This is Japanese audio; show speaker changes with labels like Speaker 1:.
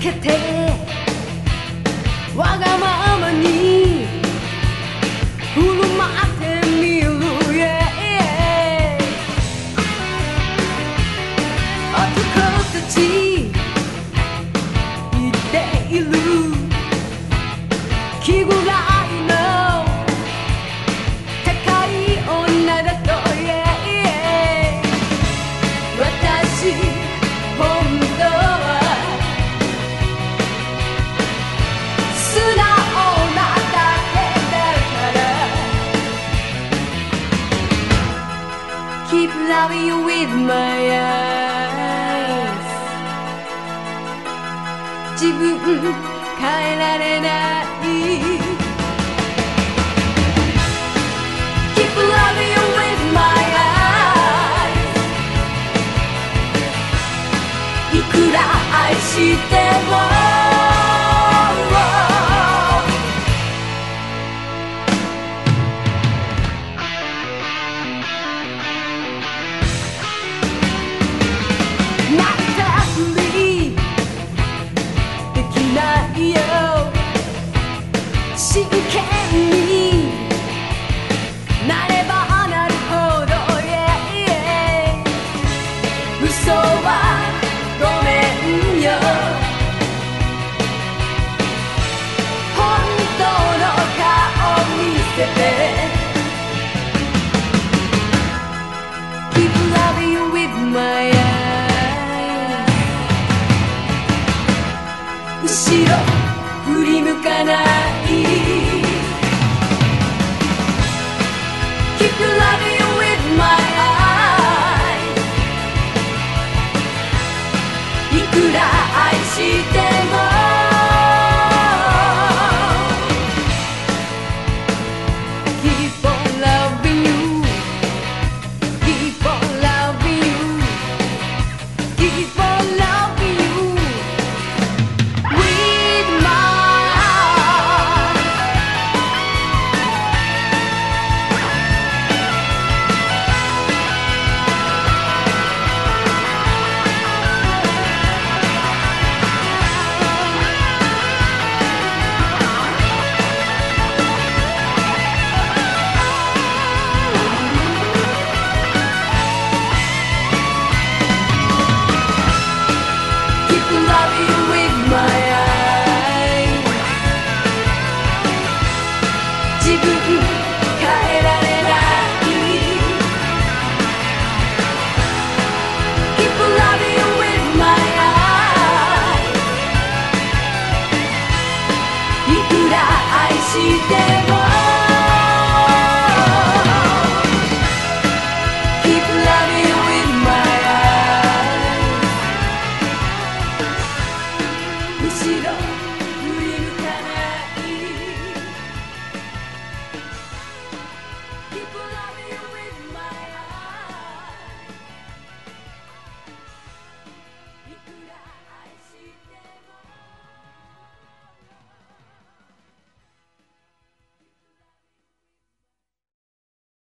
Speaker 1: けてわがままに振る舞ってみる、yeah、男たち言っている気ぐらいの高い女だと、yeah、私本当は素直なだけだから Keep loving you with my eyes 自分変えられない Keep loving you with my eyes いくら愛しても真剣になればなるほど、yeah、嘘はごめんよ本当の顔見せて Keep loving you with my eyes 後ろ振り向かない Keep your